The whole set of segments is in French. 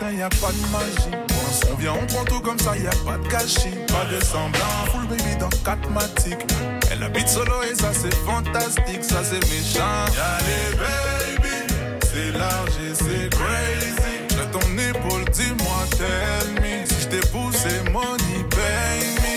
matin, y a pas de magie. On vient, on prend tout comme ça, y a pas de gâchis. Pas de semblant, full baby dans 4 matiques. Elle habite solo et ça c'est fantastique, ça c'est méchant. Y'a les baby, c'est large et c'est crazy. J'ai ton épaule, dis-moi, tell me. Si j't'ai poussé, money, pay me.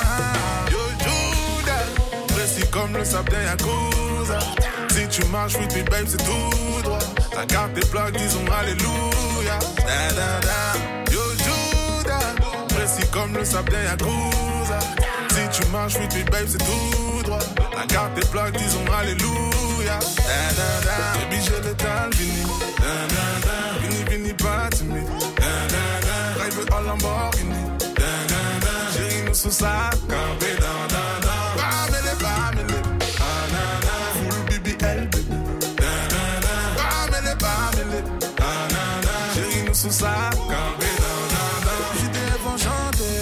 Yo, Judas, précis comme le sable d'un Yakuza. Si tu marches with me, babe, c'est tout droit. La carte des plaques, disons alléluia. Da, da, da. Yo, Judas, précis comme le sable d'un Yakuza. Si tu marches with me, babe, c'est tout droit. La carte des plaques, disons alléluia. Da, da, da. Baby, j'ai le temps, vini. Da, da, da. Vini, vini, pas timide. Da, da, da. Drive en Lamborghini. Da, da, da. Chérie, nous sous sa campé. Da, da, da. Bamele, bamele. Ah, da, da. Full BBL, baby. Da, da, da. Bamele, bamele. Ah, da, da. Chérie, nous sous sa campé. Da, da, da. J'étais bon chanter.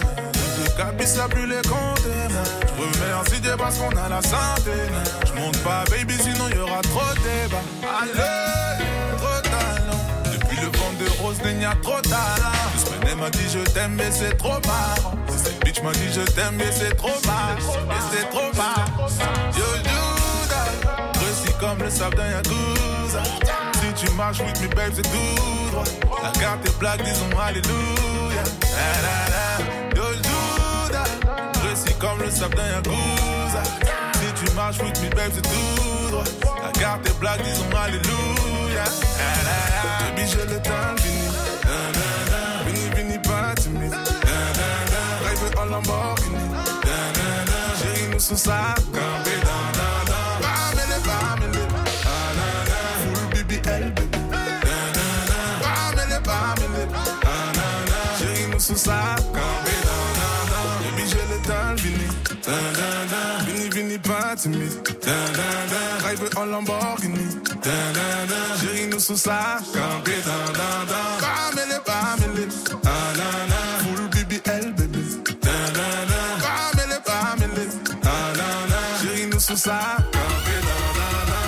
Capisse à plus les compter. Je remercie Dieu parce qu'on a la santé. Je monte pas baby sinon y'aura trop de débat. Allez, trop talent. Depuis le vent de rose il y a trop de talent. Ce semaine elle m'a dit je t'aime mais c'est trop marrant. Cette bitch m'a dit je t'aime mais c'est trop marrant. Mais c'est trop marrant. Yo Judas, précis comme le sable d'un Yakuza. Si tu marches with me babe c'est tout droit. La carte est blague disons alléluia. La, la, la. Yo Judas, précis comme le sable d'un Yakuza. Si tu marches with me babe c'est tout droit. La carte est blague disons alléluia. La, la, la. Baby j'ai le temps fini. La, la, la. Vini vini pas timide. La, la, la. Drive en Lamborghini. La, la, la. Chérie nous sous sa campé. La, la, la. Bamele bamele. Ah, la, la. Full BBL baby. La, la, la. Bamele bamele. Ah, la, la. Chérie nous sous sa campé. La, la, la. Baby j'ai le temps vini. Da, da, da. Vini vini pas timide. Da, da, da. Drive en Lamborghini. Da, da, da. Chérie nous sous sa campé. Da, da, da. Bamele bamele. Ah, la, la. Full BBL baby. Da, da, da. Bamele bamele. Ah, la, la. Chérie nous sous sa campé. Da, da, da.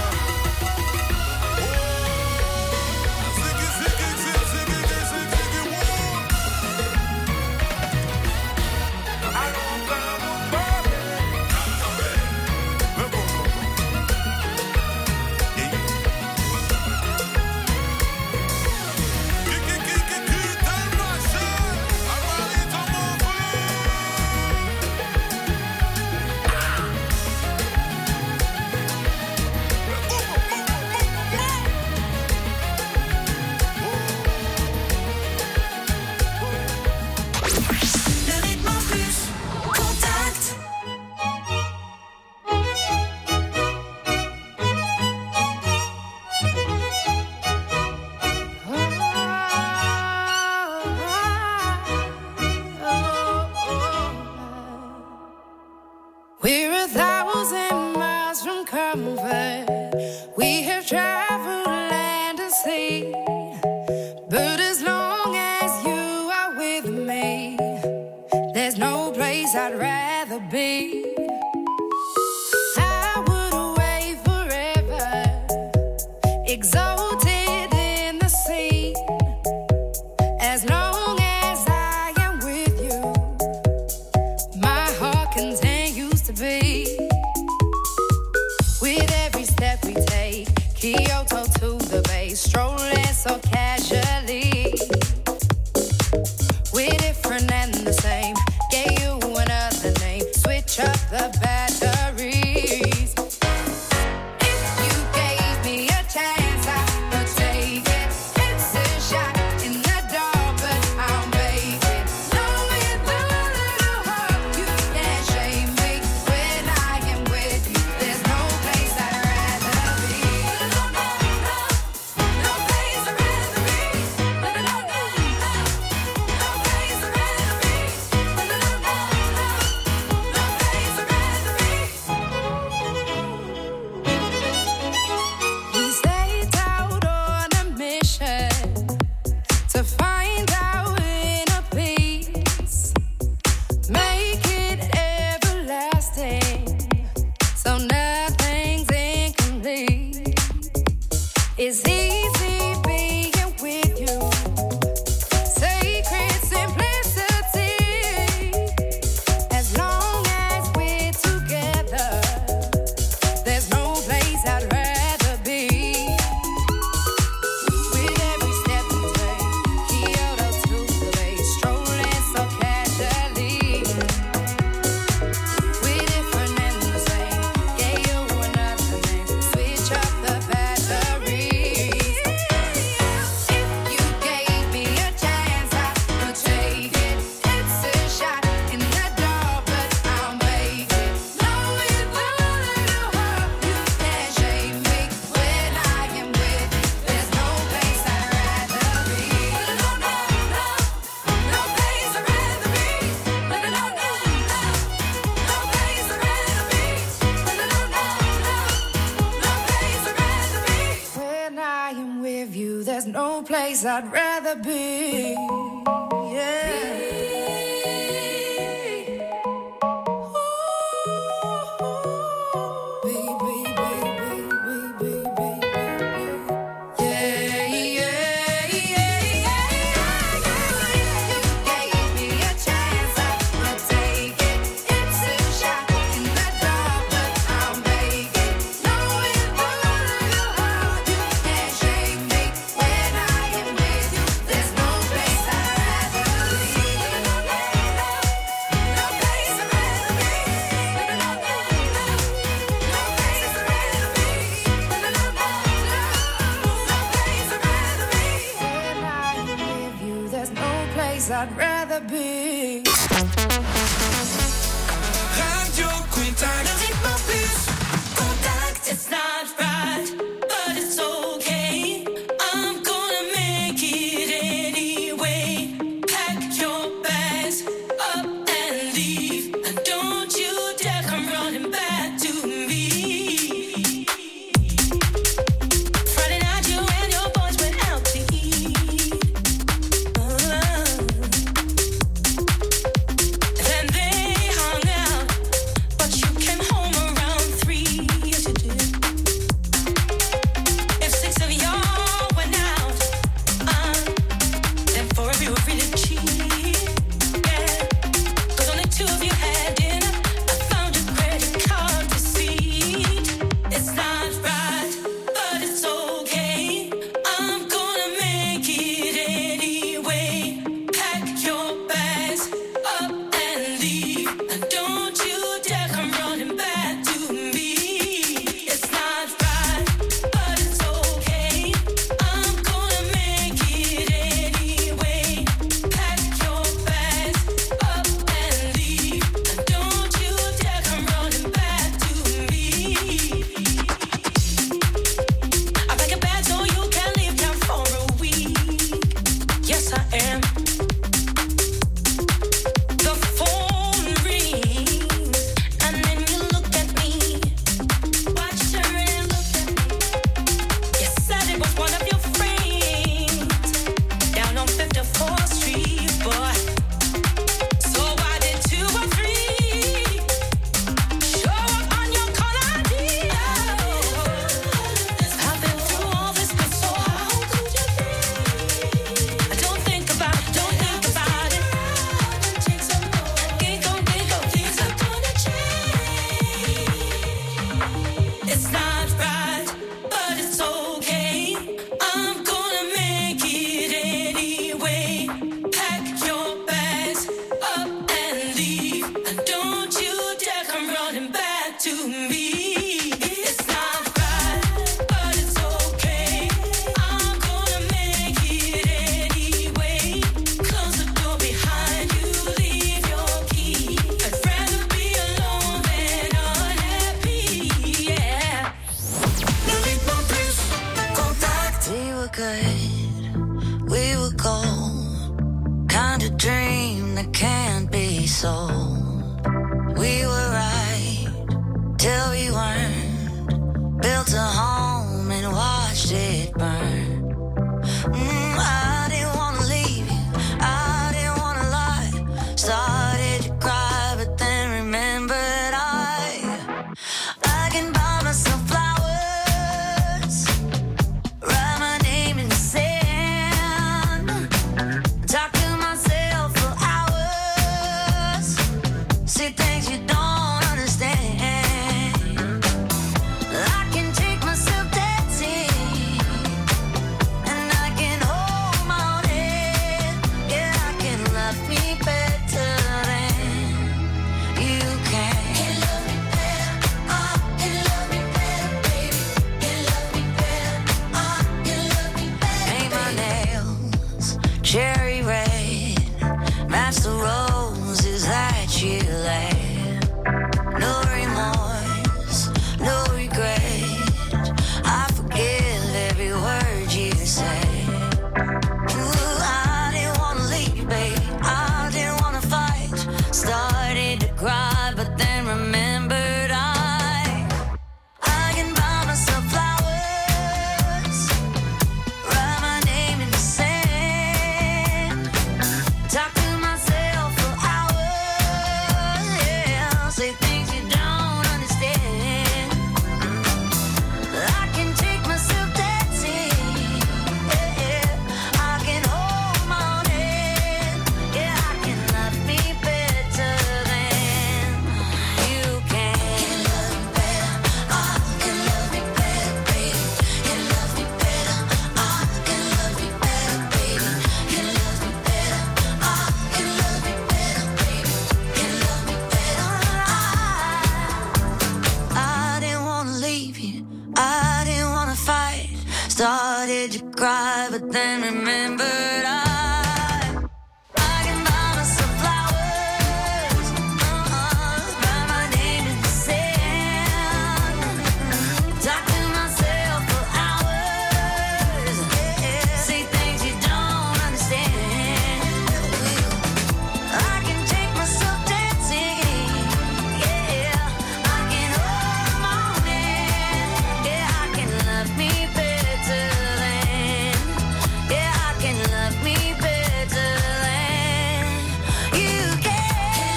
We're 1,000 miles from comfort. We have traveled land and sea. But as long as you are with me, there's no place I'd rather be. I would away forever, exalted in the sea. As long as I am with you, my heart continues to beat. With every step we take, Kyoto to the bay, strolling so casually. We're different and the same, gave you another name, switch up the batteries. If you gave me a chance, I no place I'd rather be. Yeah. I'd rather be. Radio Contact. Le rythme plus. Contact. It's not right, but it's okay. I'm gonna make it anyway. Pack your bags up and leave. And don't you dare come running back to me. Friday night you and your boys went out to eat. I can buy myself flowers, write my name say things you don't understand. I can take myself dancing, yeah. I can hold my own hand, yeah. I can love me better than you can. Can love me better, I can love me better, baby. Can love me better, I can love me better, baby. Can love me better, I can love me better, baby. Can love me better, I didn't wanna leave you, I didn't wanna fight. Started to cry, but then remembered I can buy myself flowers, write my name in the sand, talk to myself for hours, say things you don't understand. I can take myself dancing, yeah. I can hold my own hand, yeah. I can love me better than, yeah. I can love me better than you can.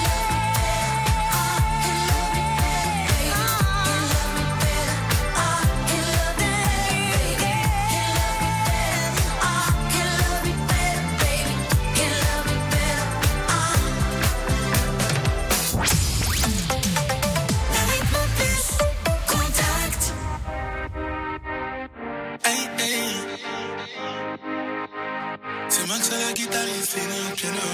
Hey, hey. C'est Max à la guitare, il fait le piano.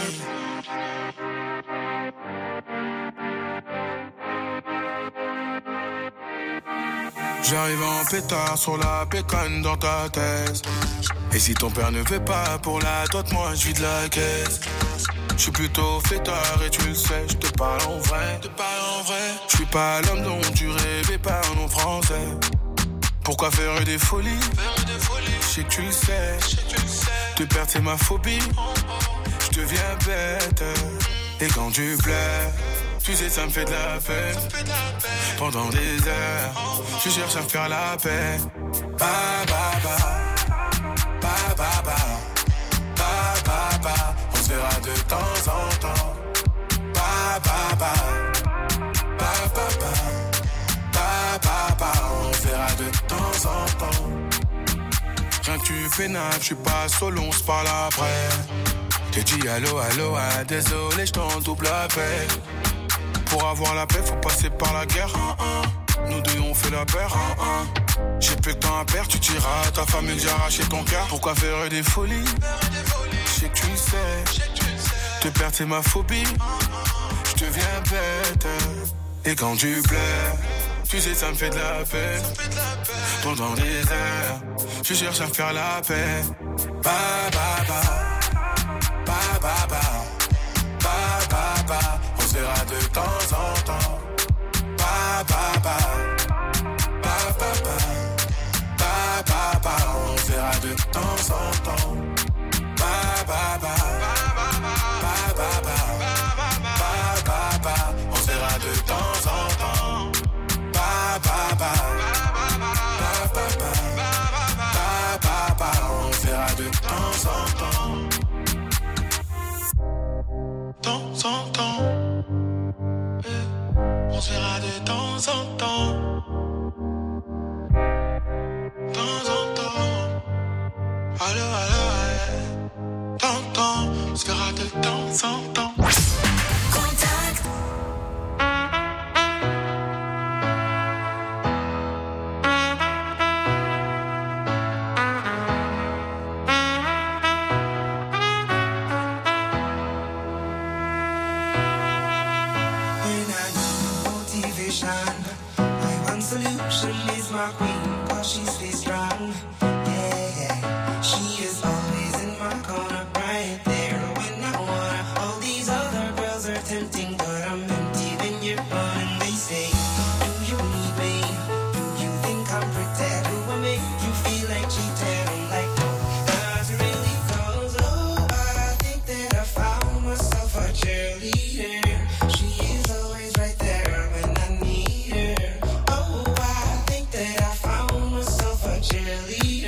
J'arrive en pétard sur la pécane dans ta thèse. Et si ton père ne veut pas pour la dot, moi je vide la caisse. Je suis plutôt fêtard et tu le sais, je te parle en vrai. Je suis pas l'homme dont tu rêvais, pas un nom français. Pourquoi faire des folies? Je sais que tu le sais. Te perdre c'est ma phobie. Je deviens bête. Et quand tu plais, tu sais ça me fait de la peine. Pendant des heures, tu cherches à me faire la paix. Ba ba ba, ba ba ba, ba ba ba. On se verra de temps en temps. Ba ba ba, ba ba ba, ba ba ba. On se verra de temps en temps. Rien que tu fais nappe, je suis pas solo, on se parle après. J'ai dit allô, allô, ah, désolé, je t'en double appel. Pour avoir la paix, faut passer par la guerre. Nous deux, on fait la paire. J'ai plus que temps à perdre, tu tiras à ta famille, j'ai arraché ton cœur. Pourquoi faire des folies? Je sais que tu le sais. Te perdre, c'est ma phobie. Je deviens bête. Et quand tu plais, tu sais, ça me fait de la peine. Pendant des heures, je cherche à me faire la paix. Ba ba ba, ba ba ba, ba ba ba. On se verra de temps en temps. Ba ba ba, ba ba ba, ba ba ba. On se verra de temps en temps. Ba ba ba, ba ba ba, ba ba ba. On se verra de temps en temps. Ba ba ba, ba ba ba, ba ba ba. On se verra de temps en temps. Temps en temps. On se verra de temps en temps. Temps en temps. Allô, allô, allô. Temps, on se verra de temps en temps. Contact. When I need motivation, my one solution is my queen, 'cause she stays strong. Yeah, yeah. She is always in my corner, right there when I wanna. All these other girls are tempting, but I'm empty when you're gone. And they say, do you need me? Do you think I'm pretty? Do I make you feel like cheating? I'm like, no, not really, 'cause oh, I think that I found myself a cheerleader. She is always right there when I need her. Oh, I think that I found myself a cheerleader.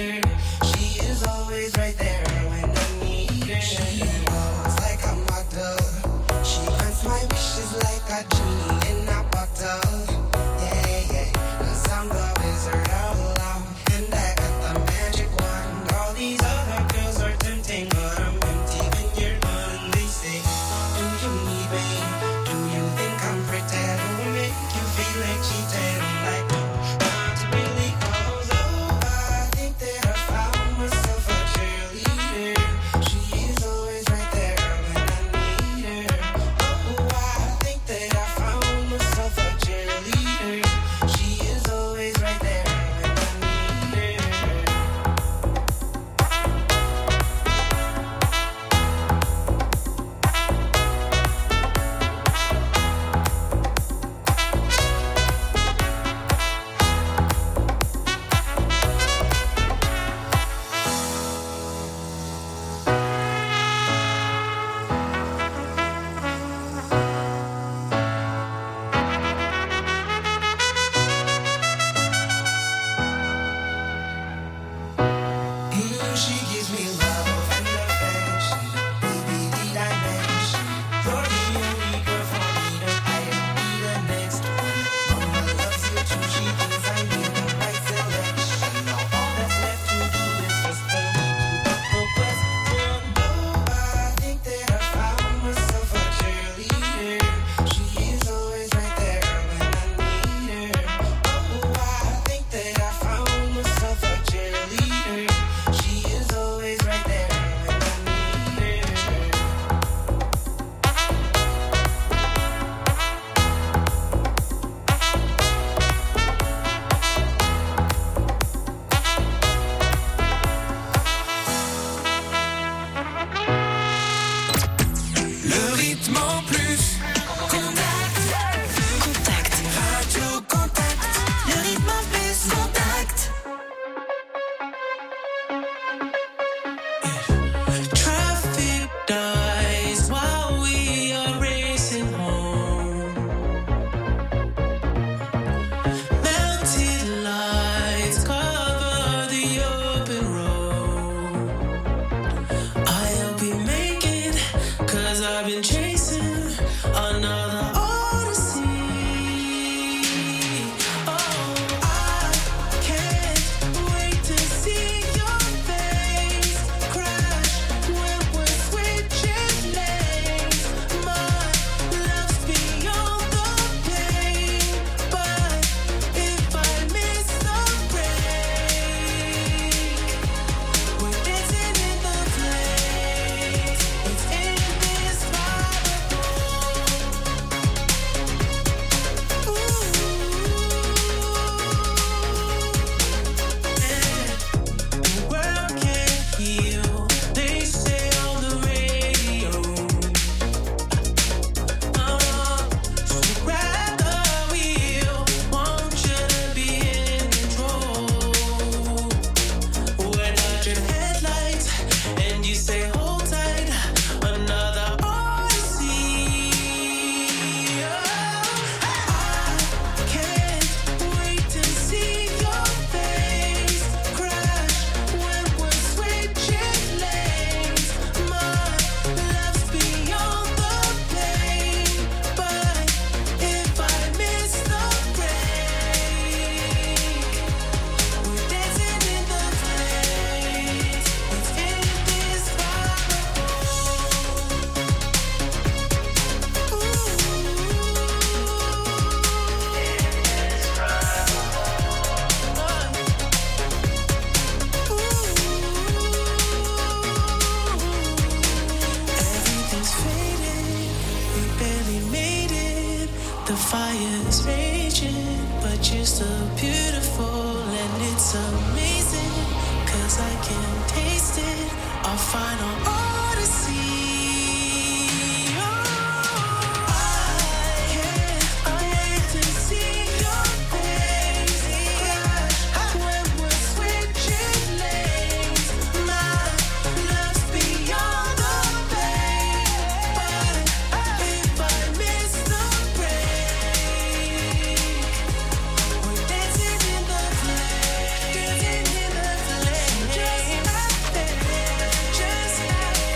Just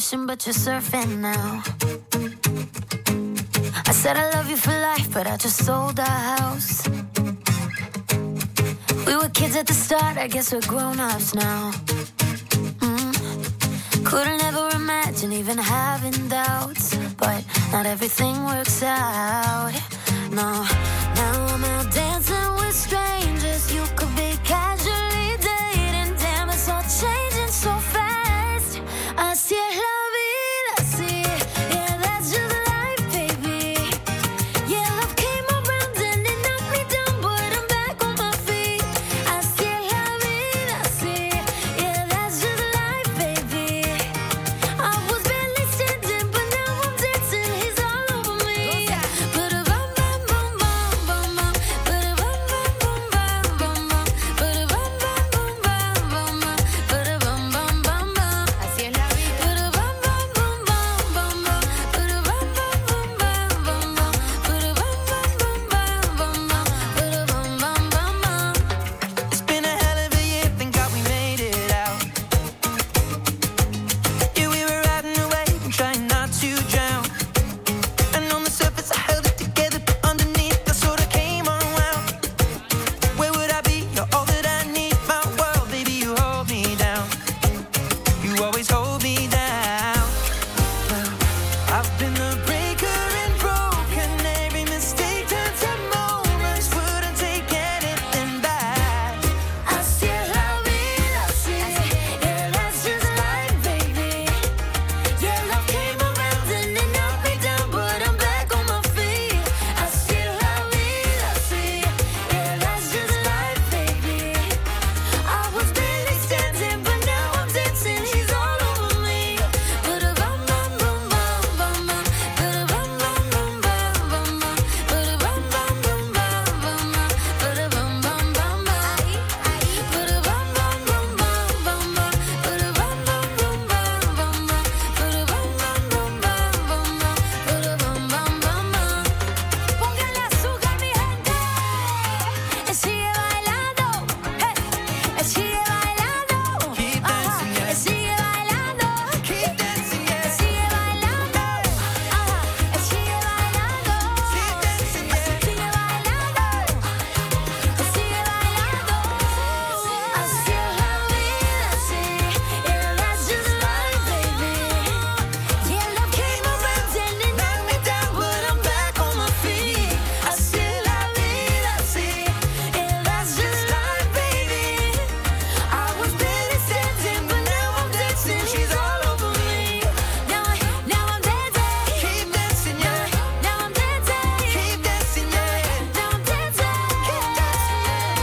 ocean, but you're surfing now. I said I love you for life, but I just sold our house. We were kids at the start, I guess we're grown-ups now. Couldn't ever imagine even having doubts, but not everything works out. No, now I'm out dancing with strangers. You could be casually dating. Damn, it's all changing so fast. Así es la vida, así. Yeah, that's just life, baby. Yeah, love came around and it knocked me down, but I'm back on my feet. Así es la vida, así. Yeah, that's just life, baby. I was barely standing, but now I'm dancing. He's all over me. But a bum bum bum bum bum bum. But a bum bum bum bum bum bum. But a bum bum bum bum bum bum. But a bum bum bum bum. Así es la vida. But a bum bum bum bum bum bum. But a bum bum bum bum bum bum. But a bum bum bum bum bum bum. But a bum bum bum bum. It's been a hell of a year, thank God we made it out. Yeah, we were riding away and trying not to drown. And on the surface I held it together, but underneath I sort of came unwound. Where would I be? You're all that I need. My world, baby, you hold me down. You always hold me down. Well, I've been the breaker and broken. Every mistake turns to moments. Wouldn't take anything back. Así es la vida, así. Yeah, that's just life, baby. Yeah, love came around and it knocked me down, but I'm back on my feet. Así es la vida, así. Yeah, that's just life, baby. I was barely standing, but now I'm dancing. He's all over me. But a bum bum bum bum bum bum. But a bum bum bum bum bum bum. But a bum bum bum bum bum bum. But a bum bum bum bum. But a bum bum bum bum bum bum. But a bum bum bum bum bum bum. But a bum bum bum bum bum bum. But a bum bum bum bum. Póngale azúcar, mi gente. Sigue bailando. Hey. Sigue bailando. Keep dancing, yeah. Sigue bailando. Keep dancing, yeah. Sigue bailando. Sigue bailando. Keep dancing, yeah. Sigue bailando. Sigue bailando. Así es la vida, así. Yeah, that's just life, baby. Yeah, love came around and it knocked me down, but I'm back on my feet. Así es la vida, así. Yeah, that's just life, baby. I was barely standing, but now I'm dancing. She's all over me. Now I'm dancing. Keep dancing, yeah. Now I'm dancing. Keep dancing, yeah. Now I'm dancing. Keep dancing.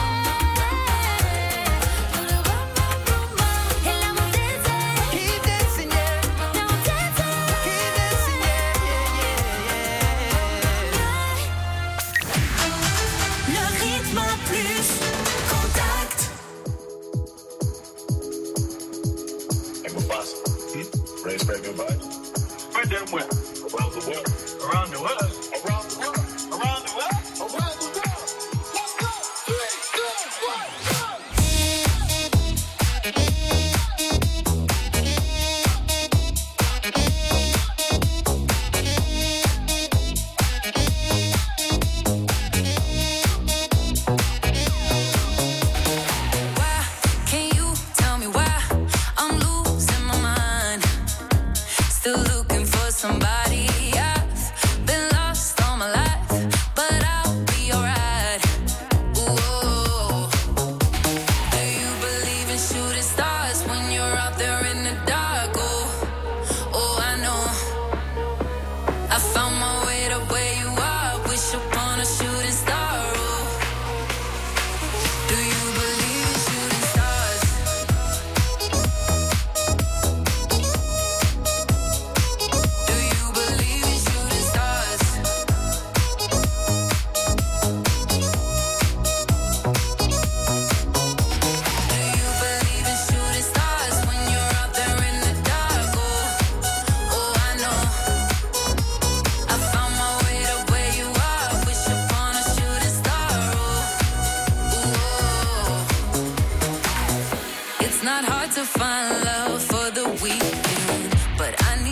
Put a bum bum bum bum. And now I'm dancing. Keep dancing, yeah. Now I'm dancing. Keep dancing, yeah, Le rythme plus contact. Hey, Mufasa. Ready to spread good vibes? Spread them where? Around the world. Around the world? Around the world. Around the world? Around the world. Let's go. 3, 2, 1. Why can't you tell me why I'm losing my mind? Still looking for somebody. I've been lost all my life, but I'll be alright. Ooh. Do you believe in shooting stars when you're out there in the dark? Oh, I know. I found my way to where you are. Wish upon a shooting star. Oh. Do you believe in shooting stars? Do you believe in shooting stars? Do you believe in shooting stars when you're out there in the dark? Oh, I know. I found my way to where you are. Wish upon a shooting star. It's not hard to find love for the weekend, but I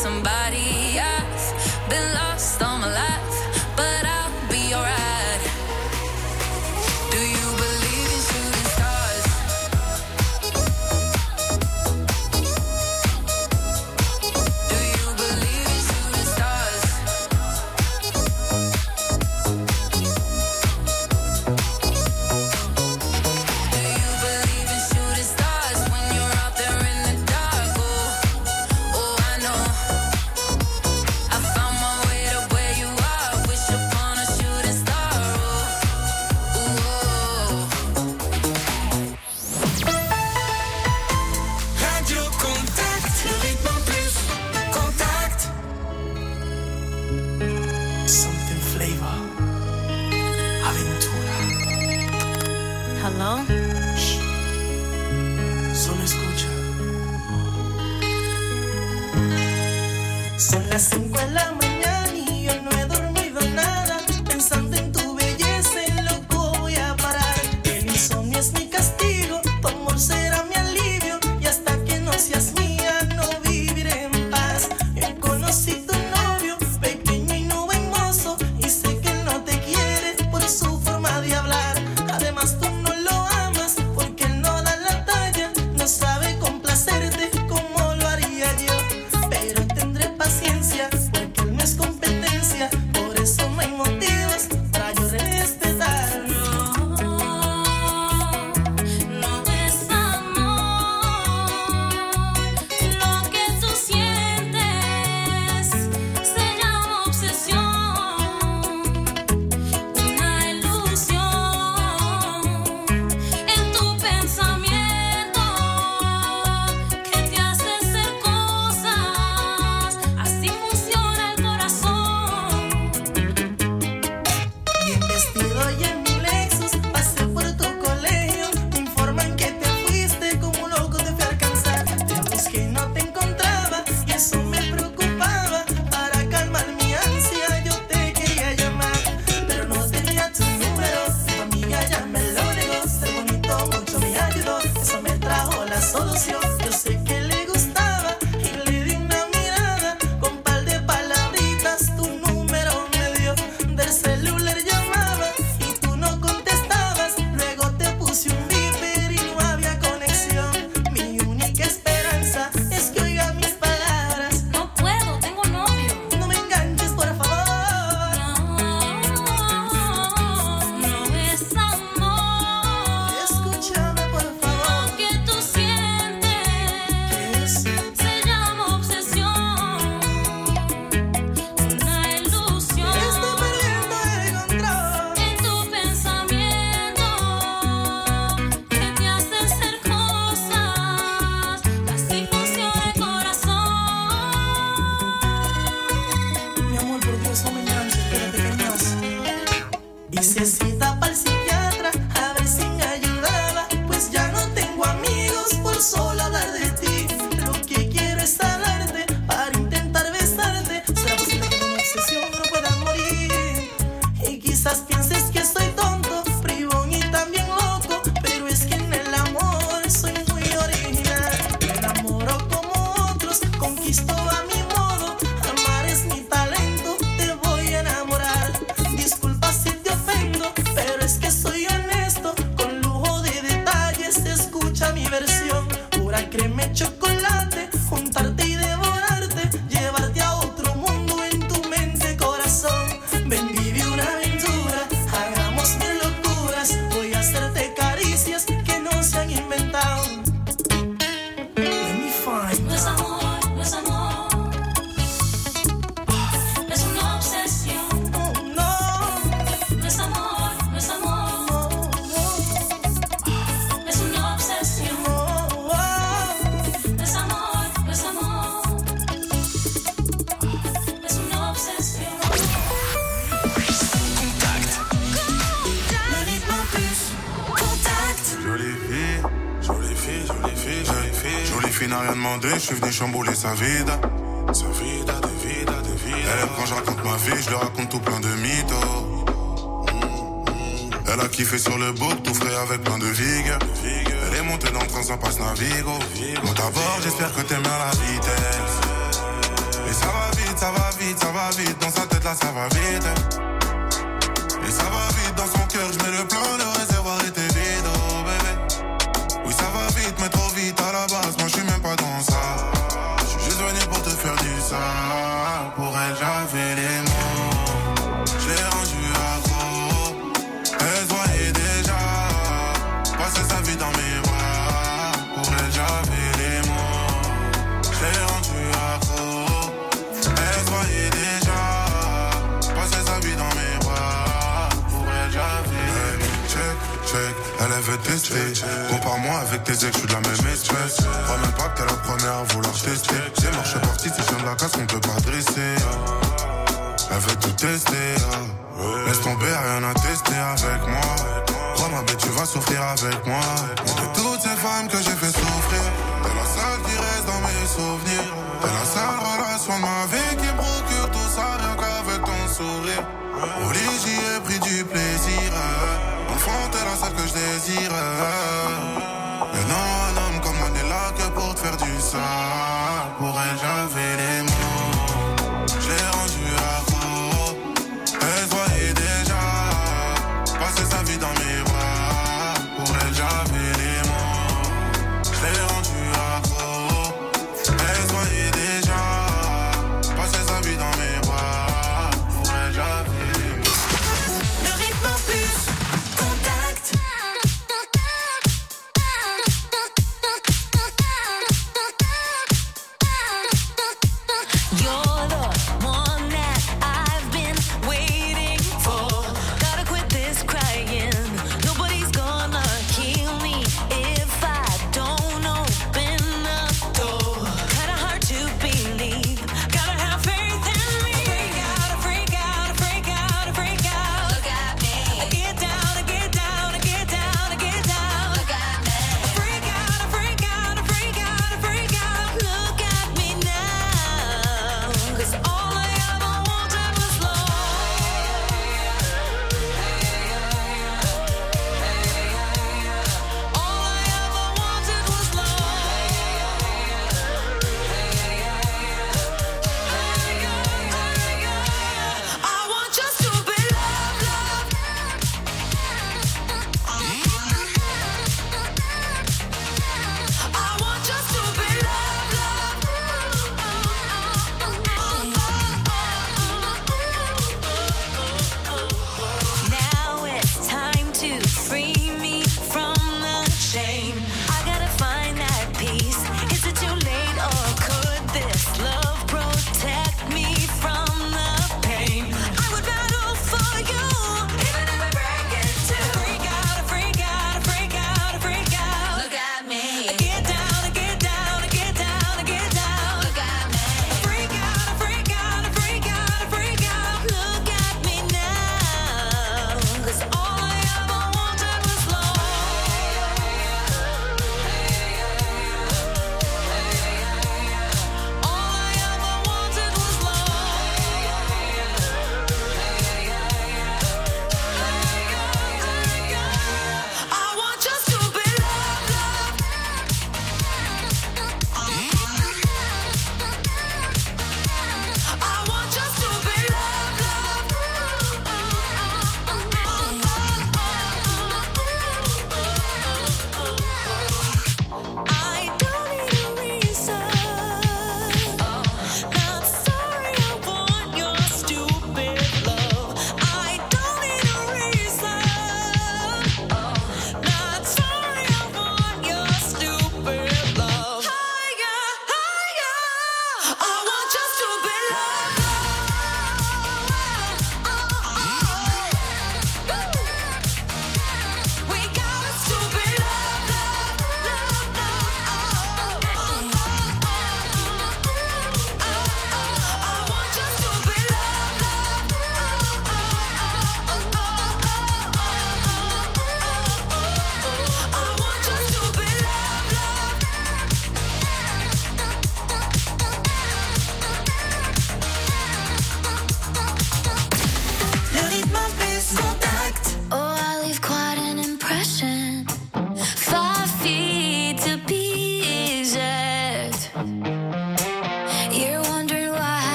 somebody else. Been lost all my life, but I'll be alright. Do you believe in shooting stars? Do you believe in shooting stars? Do you believe in shooting stars when you're out there in the dark? Oh, I know. I found my way to where you are. Wish upon a shooting star. Radio Contact, le rythme en plus. Contact. Something flavor. Aventura. Hello? Solo escucha. Son las 5 de la mañana y yo no he dormido nada. Pensando en tu belleza, en loco voy a parar. El insomnio es mi castigo, tu amor será mi alivio. Y hasta que no seas mía, no viviré en paz. Yo conocí tu novio, pequeño y no buen mozo. Y sé que él no te quiere por su forma de hablar. Además tú no lo amas porque él no da la talla. No sabe complacerte como lo haría yo. Pero tendré paciencia porque él no es competencia. Por eso no hay motivos para yo respetarlo. No es amor, lo que tú sientes se llama obsesión, una ilusión en tu pensamiento que te hace hacer cosas, así funciona el corazón. Bien vestido y en mi Lexus pasé por tu colegio. Me informan que te fuiste como un loco, te fui a alcanzar. Te busqué y no te encontraba y eso me preocupaba. Para calmar mi ansia yo te quería llamar, pero no tenía tu número. Tu amiga ya me lo negó. Ser bonito mucho me ayudó, eso me trajo la solución. Yo sé que le gustaba y le di una mirada. Con par de palabritas tu número me dio. Del celular llamaba y tú no contestabas. Luego te puse un beeper y no había conexión. Mi única esperanza es que oiga mis palabras. No puedo, tengo novio. No me enganches, por favor. No es amor, Escúchame, por favor. lo que tú sientes ¿Qué es? se llama obsesión, una ilusión Estoy perdiendo el control. en tu pensamiento que te hace hacer cosas, así funciona el corazón. Mi amor, por Dios, no me enganches. Espérate, que hay más. Hice cita para el psiquiatra a ver si me ayudaba. Pues ya no tengo amigos por solo hablar de ti. Lo que quiero es hablarte para intentar besarte. Será posible que de una obsesión no pueda morir. Y quizás pienses que soy tonto, bribón y también loco. Pero es que en el amor soy muy original. Me enamoro como otros, conquisto a mi modo. Amar es mi talento, te voy a enamorar. Disculpa si te ofendo, pero es que soy honesto. Con lujo de detalles, escucha mi versión. Pura crema y chocolate, juntarte y devorarte. Llevarte a otro mundo en tu mente, corazón. Ven, vive una aventura, hagamos mil locuras. Voy a hacerte caricias que no se han inventado. Let me find. No es amor, no es amor, es una obsesión. Oh, no, No es amor, no es amor, no, es una obsesión. no, no. No es amor, no es amor, es una obsesión. Le rythme en plus. Contact. Jolie fille, jolie fille, jolie fille, jolie fille. Jolie fille n'a rien demandé, je suis venu chambouler sa vida. Sa vida, de vida, de vida. Elle aime quand je raconte ma vie, je lui raconte tout plein de mythos. Elle a kiffé sur le book, tout frais avec plein de vigueur. Elle est montée dans le train, ça passe Navigo. Monte à bord, j'espère que t'aimes bien la vitesse. Et vite, dans sa tête là ça va vite. Et ça va vite dans son cœur, je mets le plan, le réservoir était vide, oh bébé. Oui ça va vite, mais trop vite à la base, moi je suis même pas dans ça. Je suis juste venu pour te faire du ça. Pour elle j'avais les mots, je l'ai rendu accro. Elle se voyait déjà passer sa vie dans mes bras. Pour elle j'avais les mots, je l'ai rendu accro. Elle se voyait déjà passer sa vie dans mes bras. Pour elle j'avais check, elle veut tester. Compare-moi avec tes ex, je suis de la même espèce. Crois même pas que t'es la première à vouloir tester. C'est mort, je suis parti, si je viens de la casse, on peut pas dresser. Elle veut tout tester. Laisse tomber, rien à tester avec moi. Crois ma bête, tu vas souffrir avec moi. Et de toutes ces femmes que j'ai fait souffrir, t'es la seule qui reste dans mes souvenirs. T'es la seule relation de ma vie qui me procure tout ça rien qu'avec ton sourire. Au lit j'y ai pris du plaisir. Enfant t'es la seule que je désire. Mais non, un homme comme moi n'est là que pour te faire du sale. Pour elle j'avais les mots, je l'ai rendu accro. Elle se voyait déjà passer sa vie dans mes bras. Pour elle j'avais les mots, je l'ai rendu accro. Elle se voyait déjà passer sa vie dans mes bras. Pour elle j'avais les mots. Le rythme en plus, contact.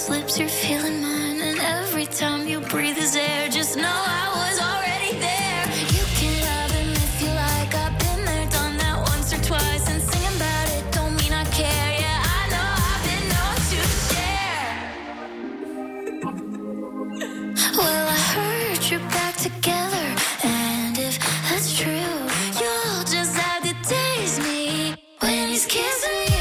those lips, you're feeling mine. And every time you breathe his air, just know I was already there. You can love him if you like. I've been there, done that once or twice. And singing about it don't mean I care. Yeah, I know I've been known to share. Well, I heard you're back together. And if that's true, you'll just have to taste me when he's kissing you.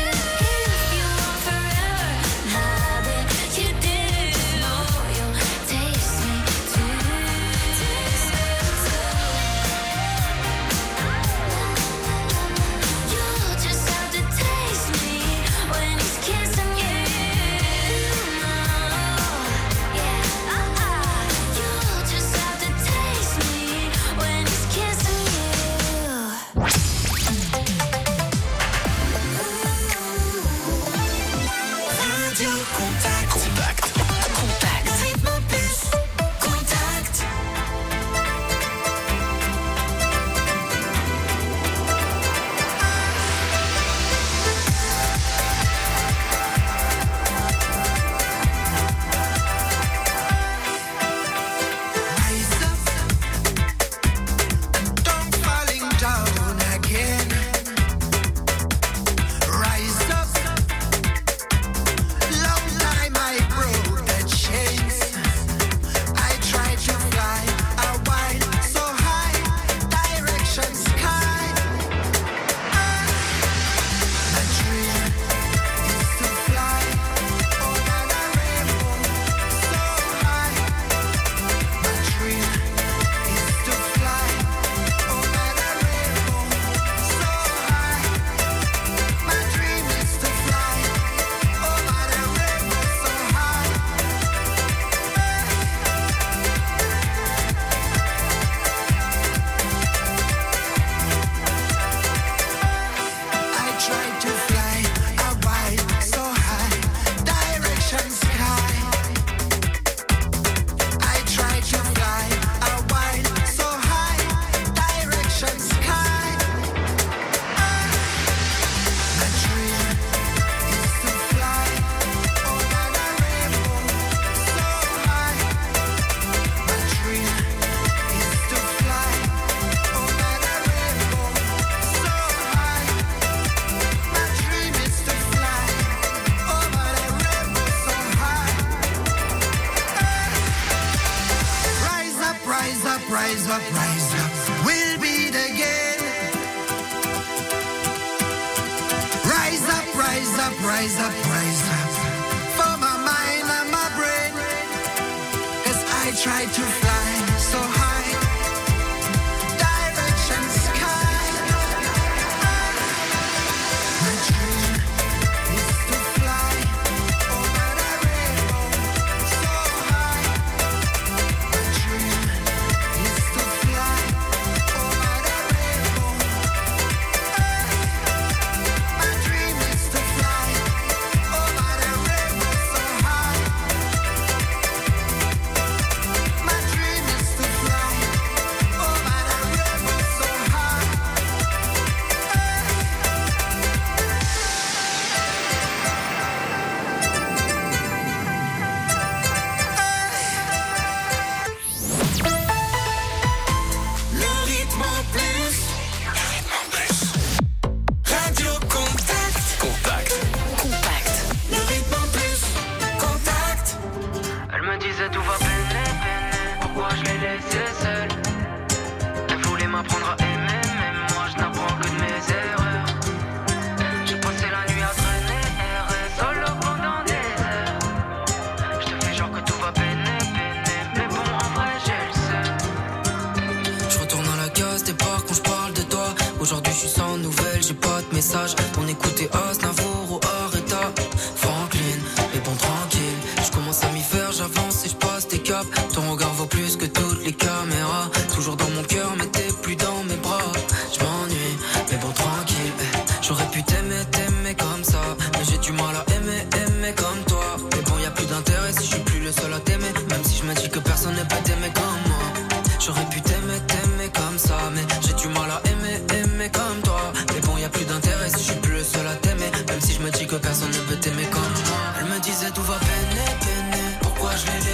On écoutait Aznavour ou Aretha Franklin, mais bon tranquille. Je commence à m'y faire, j'avance et je passe des caps. Ton regard vaut plus que toutes les caméras. Toujours dans mon cœur mais t'es plus dans mes bras. Je m'ennuie, mais bon tranquille. J'aurais pu t'aimer comme ça, mais j'ai du mal à aimer comme toi. Mais bon y a plus d'intérêt si je suis plus le seul à t'aimer. Même si je me dis que personne ne peut t'aimer comme moi. J'aurais pu t'aimer comme ça, mais j'ai du mal à aimer comme toi. Mais bon y a plus d'intérêt si je suis plus le seul à t'aimer. Même si je me dis que personne ne peut t'aimer comme moi. Elle me disait tout va peine.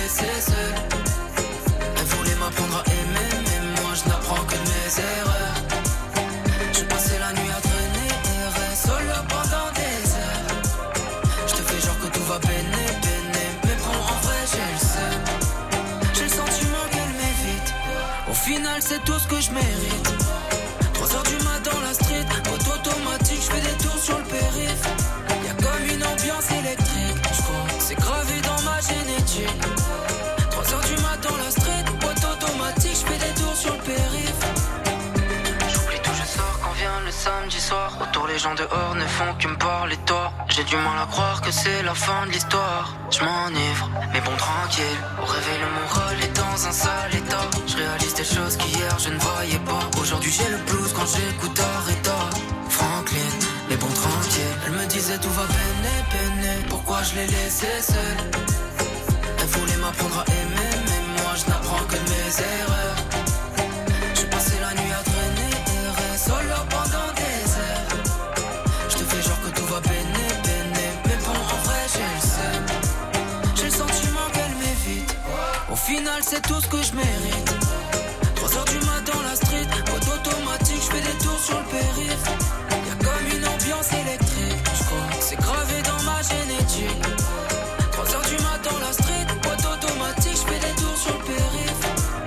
laisser seul. Elle voulait m'apprendre à aimer, mais moi je n'apprends que de mes erreurs. Je passais la nuit à traîner, errer solo pendant des heures. Je te fais genre que tout va peiner, mais bon en vrai j'ai le seum. J'ai le sentiment qu'elle m'évite. Au final c'est tout ce que je mérite. 3h du mat dans la street, mode automatique, je fais des tours sur le périph'. Y'a comme une ambiance électrique, je crois que c'est gravé dans ma génétique. 3h du mat dans la street, mode automatique, je fais des tours sur le périph'. J'oublie tout, je sors quand vient le samedi soir. Autour les gens dehors ne font que me parler tort. J'ai du mal à croire que c'est la fin de l'histoire. Je m'enivre, mais bon tranquille. Au réveil le moral est dans un sale état. Je réalise des choses qu'hier je ne voyais pas. Aujourd'hui j'ai le blues quand j'écoute Aretha Franklin, mais bon tranquille. Elle me disait tout va peiner. Pourquoi je l'ai laissé seule? Elle voulait m'apprendre à aimer, mais moi je n'apprends que de mes erreurs. J'ai passé la nuit à traîner, errer solo pendant des heures. Je te fais genre que tout va peiner, mais bon en vrai j'ai le seum. J'ai le sentiment qu'elle m'évite. Au final c'est tout ce que je mérite. 3h du mat dans la street, mode automatique, je fais des tours sur le périph'. Y'a comme une ambiance électrique, je crois que c'est gravé dans ma génétique. 3h du mat dans la street, mode automatique, je fais des tours sur le périph'.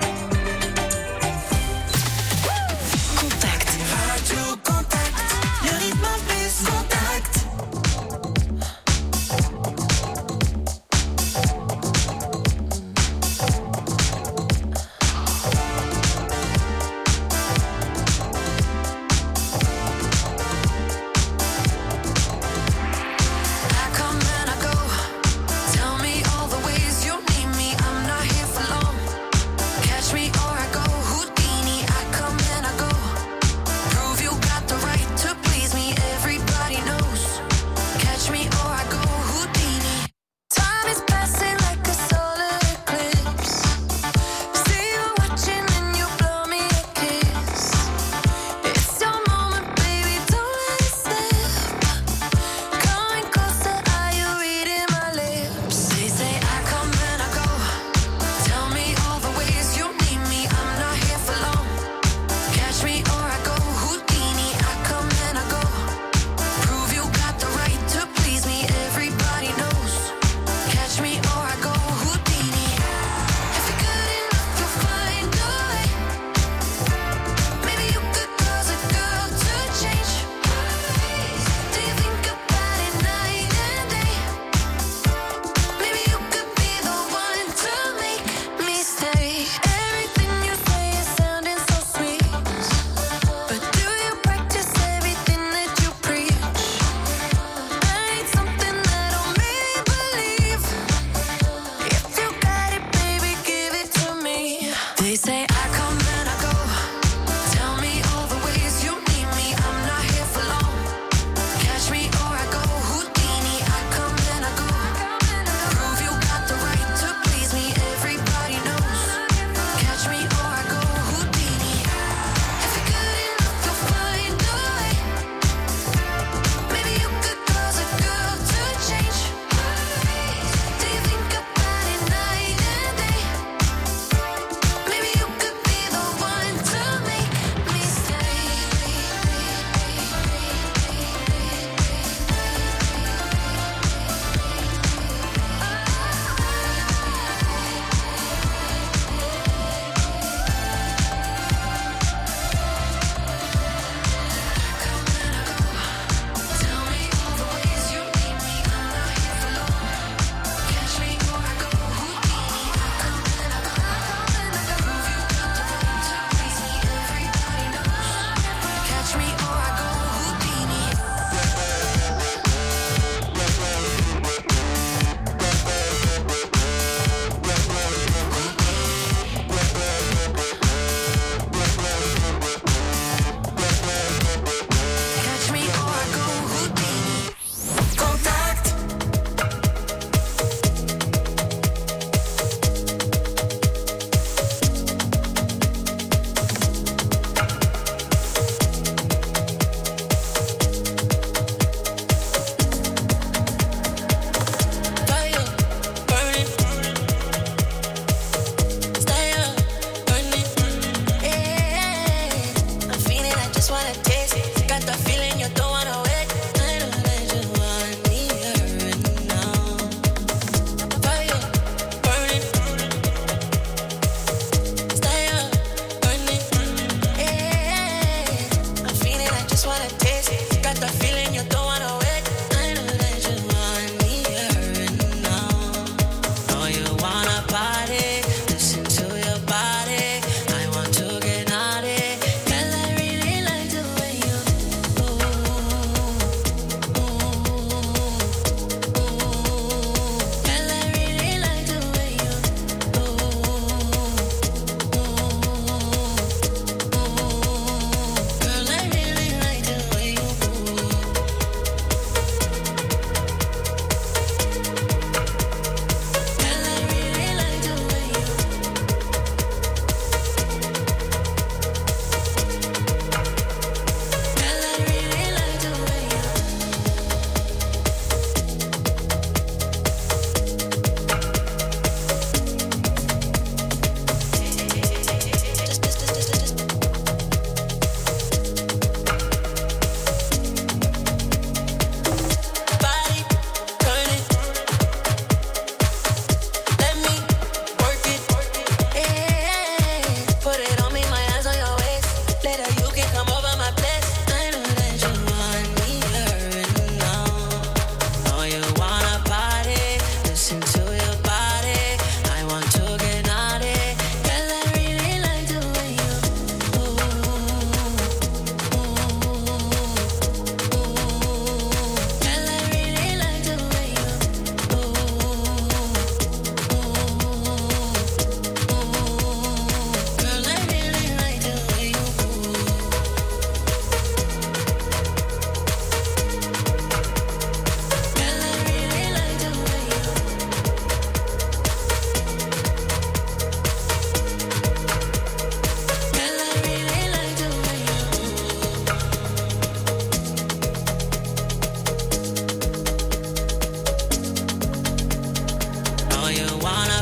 Contact, Radio Contact, le rythme plus contact.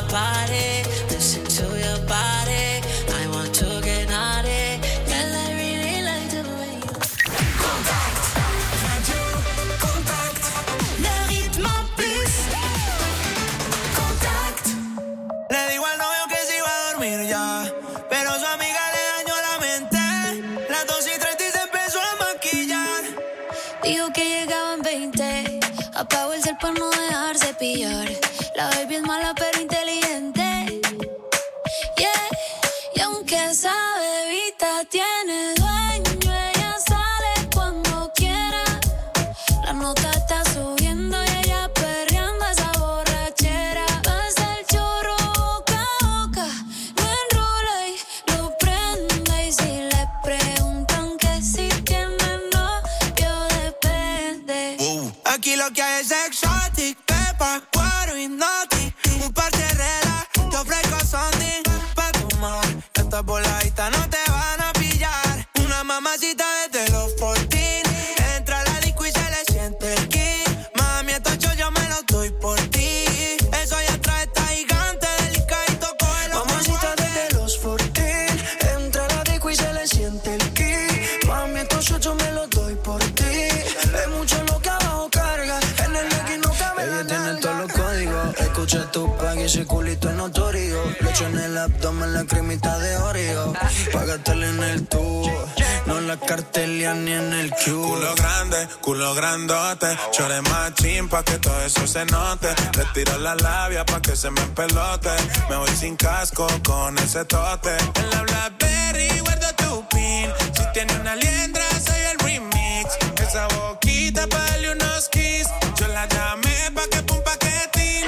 party. Listen to your body. I want to get naughty. Girl, I really like the way you Contact, Radio Contact, le rythme en plus. Contact. Le digo al novio que se iba a dormir ya, pero su amiga le dañó la mente. Las 2:30 y se empezó a maquillar. Dijo que llegaba en 20. Apagó el cel para no dejarse pillar. La baby es mala pero inteligente. Yeah. Y aunque esa bebita tiene dueño, ella sale cuando quiera. La nota está subiendo y ella perreando esa borrachera. Pasa el chorro boca a boca, lo enrola y lo prende. Y si le preguntan que si tiene novio, depende. Aquí lo que hay es exotic, pepa, cuero y noti. Un par de reglas, te ofrezco something pa' tomar. Estas voladitas no te van a pillar. Una mamacita desde los 14. Entra a la disco y se le siente el ki. Mami, estos yo me los doy por ti. Eso allá atrás está gigante, delicadito, cógelo. Mamacita desde los 14. Entra a la disco y se le siente el ki. Mami, estos yo me los doy por ti. Es mucho lo que abajo carga. En el legging no cabe la Ella tiene nalga. todos los códigos. Escucha tu pack y ese culito es notorio. Leche en el abdomen, la cremita de Oreo. Págatela en el tubo. No la cartelia ni en el cubo. Culo grande, culo grandote. Chore machín pa' que todo eso se note. Le tiro la labia pa' que se me empelote. Me voy sin casco con ese tote. En la Blackberry guardo tu pin. Si tiene una liendra soy el remix. Esa boquita pa' darle unos kiss. Yo la llamé pa' que pum paquetín.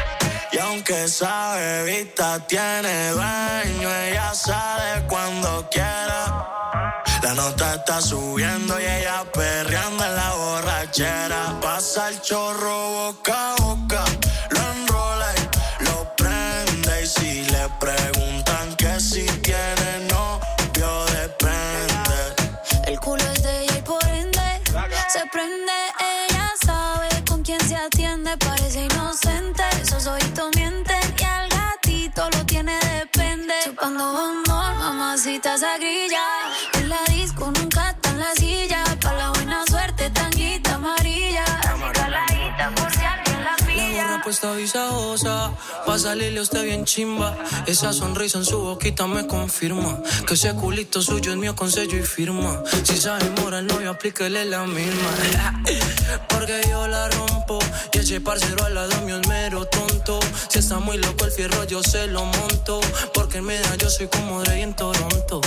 Y aunque esa bebita tiene dueño, ella sale cuando quiera. La nota está subiendo y ella perreando en la borrachera. Pasa el chorro boca a boca, lo enrola y lo prende. Y si le preguntan que si tiene novio, depende. El culo es de ella y por ende se prende. Ella sabe con quién se atiende. Parece inocente, esos ojitos mienten. Y al gatito lo tiene depende. Chupando bombón, mamacita esa grilla. En la disco nunca está en la silla. Pa' la buena suerte, tanguita amarilla. Así caladita por si alguien la pilla. La respuesta visajosa, pa' salirle usted bien chimba. Esa sonrisa en su boquita me confirma que ese culito suyo es mío con sello y firma. Si sabe moral, no yo aplíquele la misma. Porque yo la rompo y ese parcero al lado mío es mero tonto. Si está muy loco el fierro yo se lo monto. Porque en media yo soy como Dre en Toronto.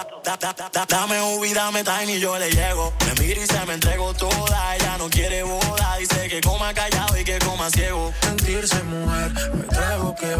Dame Ubi, dame Tiny, yo le llego. Me mira y se me entregó toda. Ella no quiere boda, dice que coma callado y que coma ciego. Mentirse, mujer, me traigo que